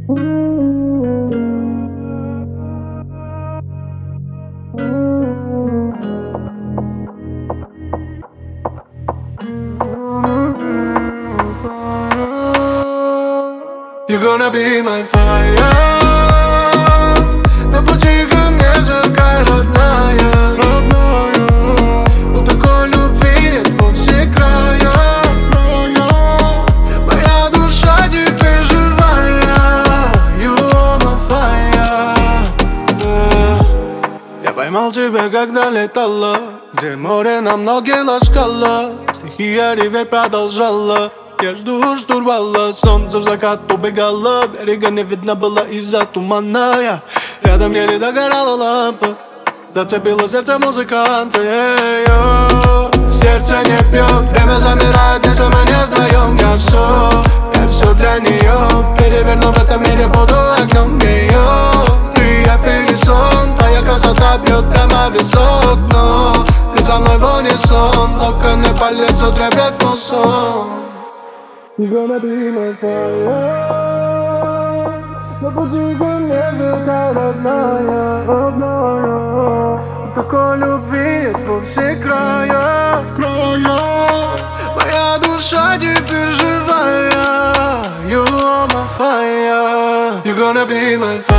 You're gonna be my fire. На пути ко мне зеркаль родная. Но такой любви нет во все края. Моя душа теперь живая. You are my fire. Я поймал тебя, когда летала, где море на многие ласкало. Стихия ревель продолжала. Я жду штурвала, солнце в закат убегало. Берега не видно было из-за тумана. Рядом еле догорала лампа, зацепило сердце музыканта. Сердце не пьет, время замирает, если мы не вдвоем. Я все для нее. Переверну в этом мире, буду огнем ее. Ты, я фили сон, твоя красота бьет прямо в висок. Но ты со мной в унисон, локоны по лицу трепет мусон. You're gonna be my fire. На пути ко мне зеркаль родная. Такой любви нет во все края. Моя душа теперь живая. You are my fire. You're gonna be my fire.